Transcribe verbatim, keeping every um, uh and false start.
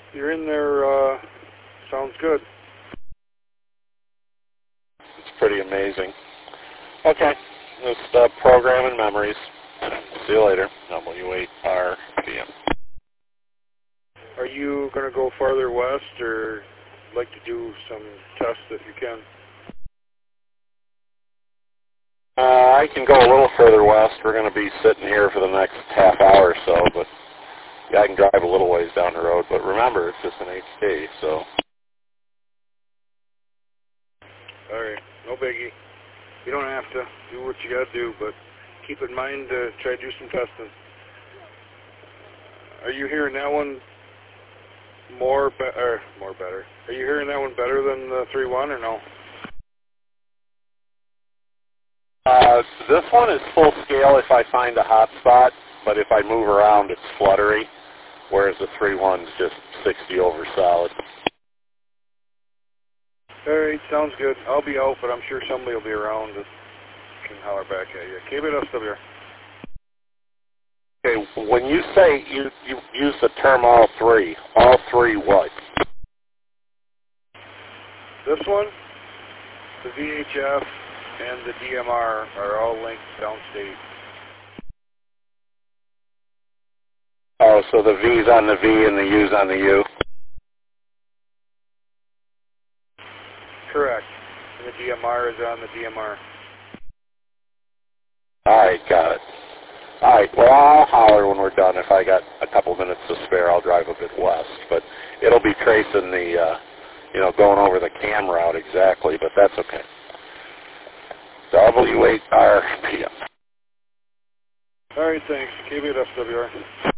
You're in there. Uh, sounds good. It's pretty amazing. Okay, just uh, program and memories. See you later. W eight R P M. Are you going to go farther west, or like to do some tests if you can? Uh, I can go a little further west. We're going to be sitting here for the next half hour or so, but yeah, I can drive a little ways down the road. But remember, it's just an H D, so. All right, no biggie. You don't have to do what you got to do, but keep in mind to try to do some testing. Are you hearing that one more, be or more better? Are you hearing that one better than the three one or no? Uh, this one is full scale if I find a hot spot, but if I move around, it's fluttery, whereas the three one's just sixty over solid. All right, sounds good. I'll be out, but I'm sure somebody will be around that can holler back at you. Keep it up, W. Okay, when you say you, you use the term all three, all three what? This one, the V H F, and the D M R are all linked downstate. Oh, so the V's on the V and the U's on the U? Correct. And the D M R is on the D M R. All right, got it. All right, well, I'll holler when we're done. If I got a couple minutes to spare, I'll drive a bit west. But it'll be tracing the, uh, you know, going over the cam route exactly, but that's okay. W eight R P M. All right, thanks. Keep it up, W R.